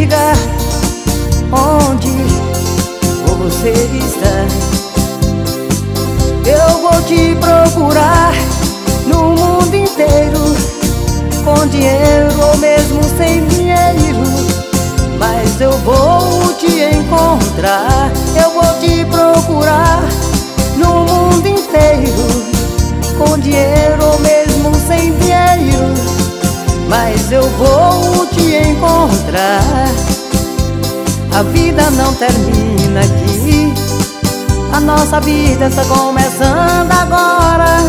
diga onde você está. Eu vou te procurar no mundo inteiro, com dinheiro ou mesmo sem dinheiro, mas eu vou te encontrar. Eu vou te procurar no mundo inteiro, com dinheiro ou mesmo sem dinheiro, mas eu vou te encontrar. A vida não termina aqui, a nossa vida está começando agora.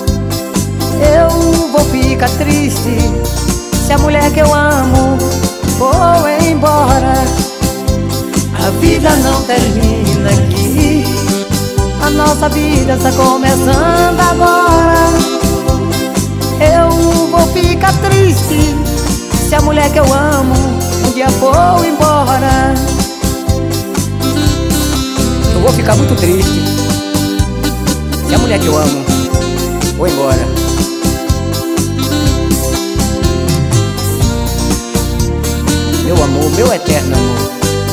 Eu vou ficar triste se a mulher que eu amo for embora. A vida não termina aqui, a nossa vida está começando agora. Eu vou ficar triste se a mulher que eu amo um dia for embora. Eu vou ficar muito triste se a mulher que eu amo for embora. Meu amor, meu eterno amor.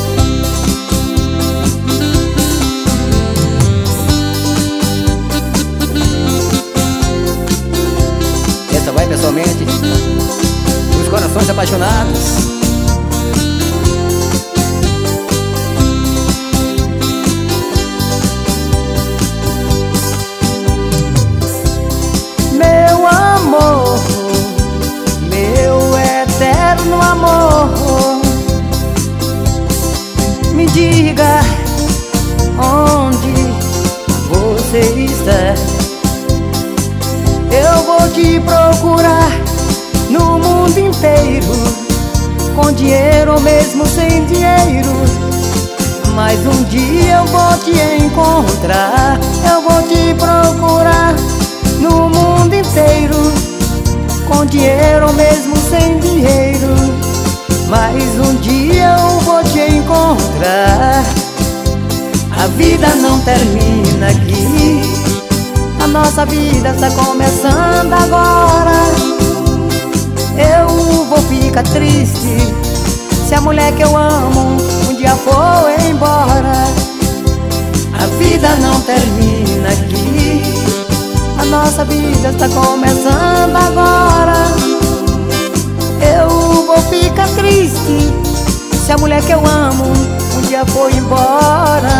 Essa vai pessoalmente os corações apaixonados. Meu amor, meu eterno amor, me diga onde você está. Eu vou te procurar no mundo inteiro, com dinheiro ou mesmo sem dinheiro, mas um dia eu vou te encontrar. Eu vou te procurar no mundo inteiro, com dinheiro ou mesmo sem dinheiro, mas um dia eu vou te encontrar. A vida não termina aqui, a nossa vida está começando agora. Eu vou ficar triste se a mulher que eu amo um dia for embora. A vida não termina aqui, a nossa vida está começando agora. Eu vou ficar triste se a mulher que eu amo um dia for embora.